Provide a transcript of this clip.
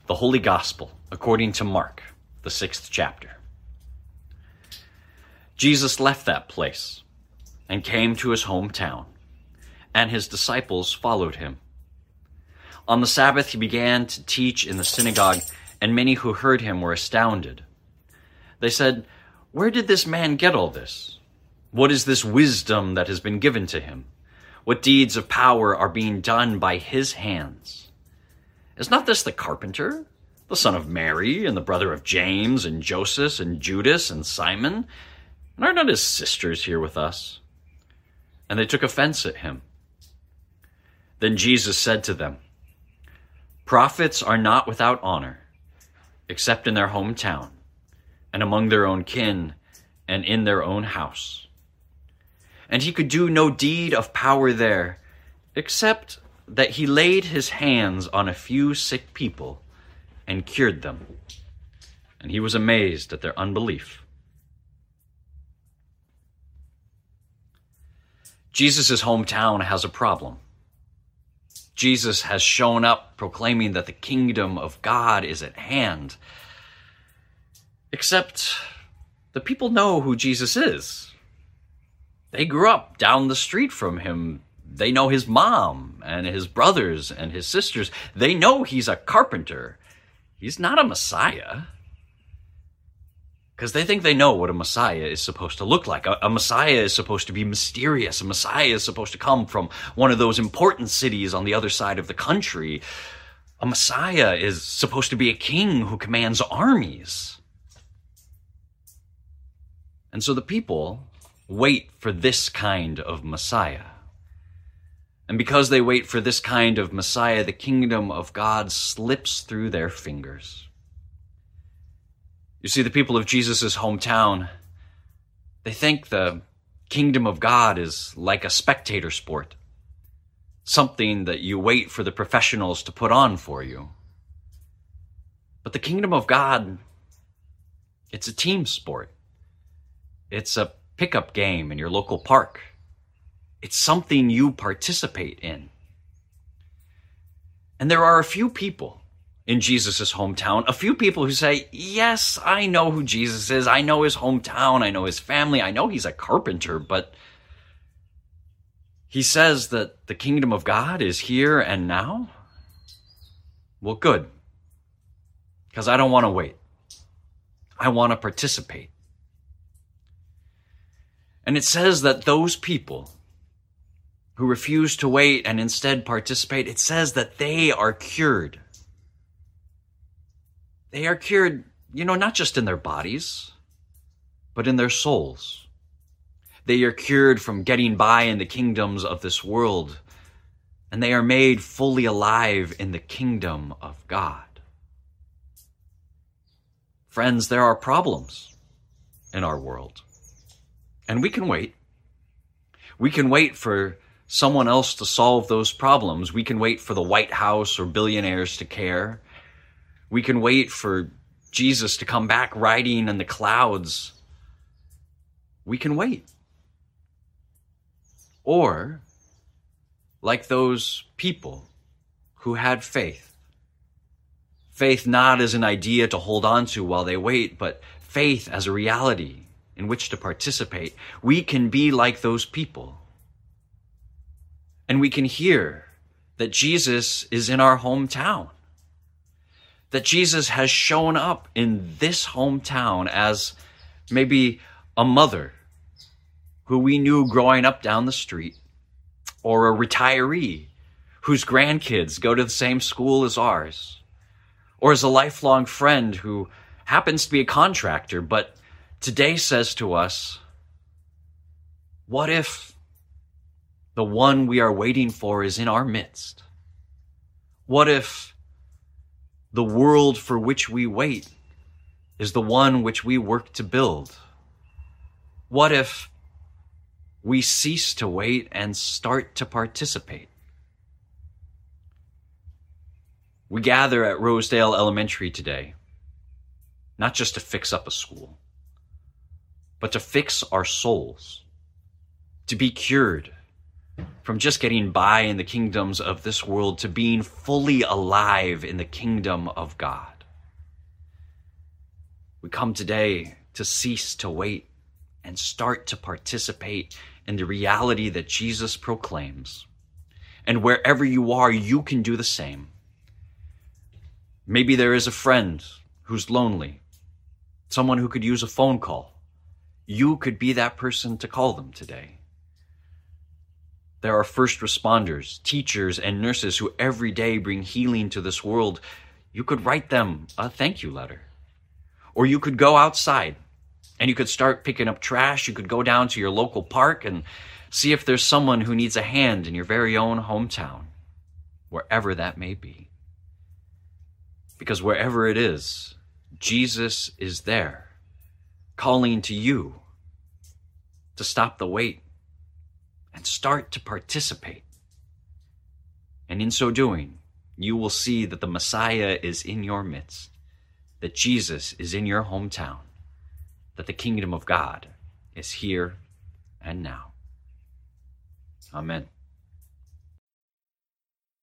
The Holy Gospel according to Mark, the 6th chapter. Jesus left that place and came to his hometown, and his disciples followed him. On the Sabbath he began to teach in the synagogue, and many who heard him were astounded. They said, "Where did this man get all this? What is this wisdom that has been given to him? What deeds of power are being done by his hands? Is not this the carpenter, the son of Mary, and the brother of James, and Joseph, and Judas, and Simon? And are not his sisters here with us?" And they took offense at him. Then Jesus said to them, "Prophets are not without honor, except in their hometown, and among their own kin, and in their own house." And he could do no deed of power there, except that he laid his hands on a few sick people and cured them. And he was amazed at their unbelief. Jesus' hometown has a problem. Jesus has shown up proclaiming that the kingdom of God is at hand. Except the people know who Jesus is. They grew up down the street from him. They know his mom and his brothers and his sisters. They know he's a carpenter. He's not a Messiah. Because they think they know what a Messiah is supposed to look like. A Messiah is supposed to be mysterious. A Messiah is supposed to come from one of those important cities on the other side of the country. A Messiah is supposed to be a king who commands armies. And so the people wait for this kind of Messiah. And because they wait for this kind of Messiah, the kingdom of God slips through their fingers. You see, the people of Jesus' hometown, they think the kingdom of God is like a spectator sport, something that you wait for the professionals to put on for you. But the kingdom of God, it's a team sport. It's a pickup game in your local park. It's something you participate in. And there are a few people in Jesus' hometown, a few people who say, "Yes, I know who Jesus is. I know his hometown. I know his family. I know he's a carpenter, but he says that the kingdom of God is here and now? Well, good, because I don't want to wait. I want to participate." And it says that those people who refuse to wait and instead participate, it says that they are cured. They are cured, not just in their bodies, but in their souls. They are cured from getting by in the kingdoms of this world, and they are made fully alive in the kingdom of God. Friends, there are problems in our world, and we can wait. We can wait for someone else to solve those problems. We can wait for the White House or billionaires to care. We can wait for Jesus to come back riding in the clouds. We can wait. Or, like those people who had faith. Faith not as an idea to hold on to while they wait, but faith as a reality in which to participate. We can be like those people. And we can hear that Jesus is in our hometown. That Jesus has shown up in this hometown as maybe a mother who we knew growing up down the street, or a retiree whose grandkids go to the same school as ours, or as a lifelong friend who happens to be a contractor, but today says to us, what if the one we are waiting for is in our midst? What if the world for which we wait is the one which we work to build? What if we cease to wait and start to participate? We gather at Rosedale Elementary today, not just to fix up a school, but to fix our souls, to be cured, from just getting by in the kingdoms of this world to being fully alive in the kingdom of God. We come today to cease to wait and start to participate in the reality that Jesus proclaims. And wherever you are, you can do the same. Maybe there is a friend who's lonely, someone who could use a phone call. You could be that person to call them today. There are first responders, teachers, and nurses who every day bring healing to this world. You could write them a thank you letter. Or you could go outside and you could start picking up trash. You could go down to your local park and see if there's someone who needs a hand in your very own hometown, wherever that may be. Because wherever it is, Jesus is there, calling to you to stop the wait and start to participate. And in so doing, you will see that the Messiah is in your midst, that Jesus is in your hometown, that the kingdom of God is here and now. Amen.